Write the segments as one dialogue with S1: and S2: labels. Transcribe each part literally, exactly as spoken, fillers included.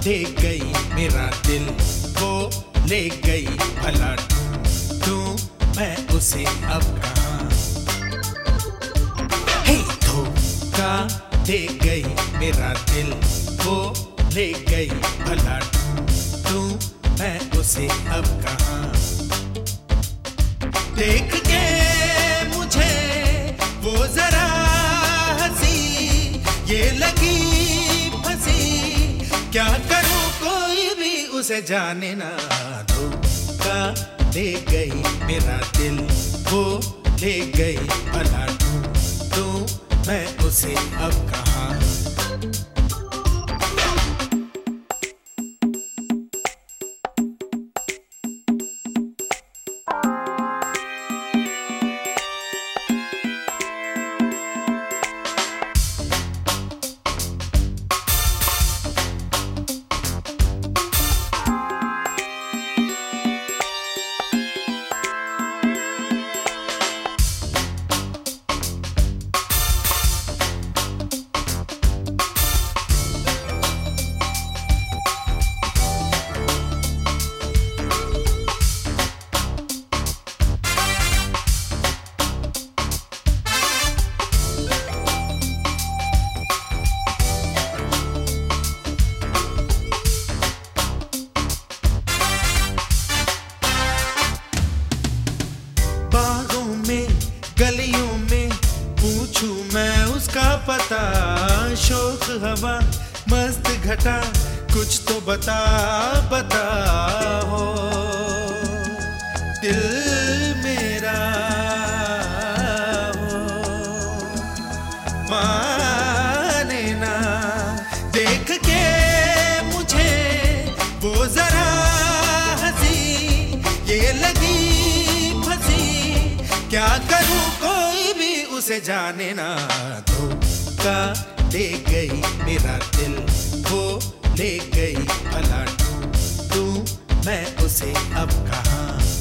S1: दे गई मेरा दिल, वो ले गई भला ढूं मैं उसे अब कहाँ। हे धोखा दे गई मेरा दिल, वो ले गई भला ढूं मैं उसे अब कहाँ। देख के मुझे वो जरा हंसी, ये लगी फंसी, क्या करूं कोई भी उसे जाने ना। धोखा दे गई मेरा दिल, वो ले गई भला ढूं मैं उसे अब कहाँ। गलियों में पूछूं मैं उसका पता, शोक हवा मस्त घटा कुछ तो बता बता हो। दिल मेरा हो माने ना, देख के मुझे वो जरा हंसी, ये लगी फंसी, क्या करूं कोई भी उसे जाने ना। धोखा दे गई मेरा दिल, वो ले गई भला ढूं मैं उसे अब कहाँ।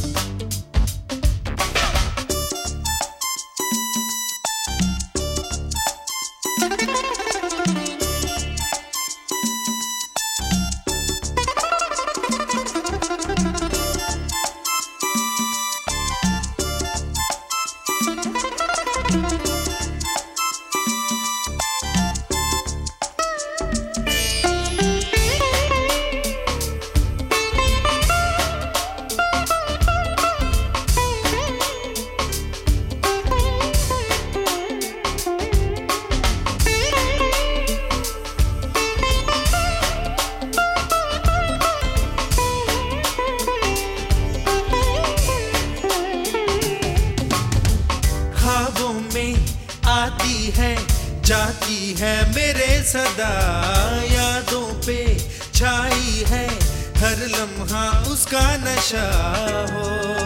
S1: आती है जाती है मेरे सदा, यादों पे छाई है हर लम्हा उसका नशा हो।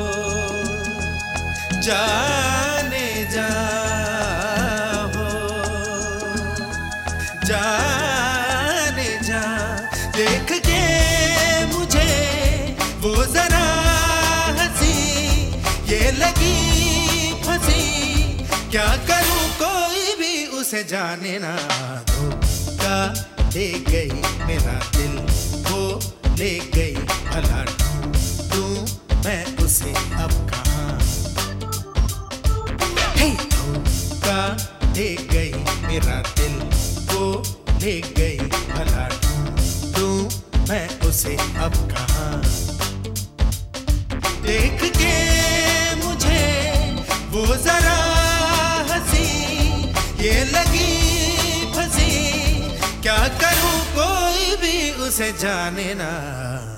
S1: जाने जा हो जाने जा, देख के मुझे वो जरा हंसी, ये लगी फंसी, क्या करूं कोई भी उसे जाने ना। धोखा दे गई मेरा दिल, वो ले गई भला ढूं मैं उसे अब कहाँ। हे धोखा दे गई मेरा दिल, वो ले गई भला ढूं मैं उसे अब कहाँ। देख के मुझे वो जरा ये लगी फंसी, क्या करूं कोई भी उसे जाने ना।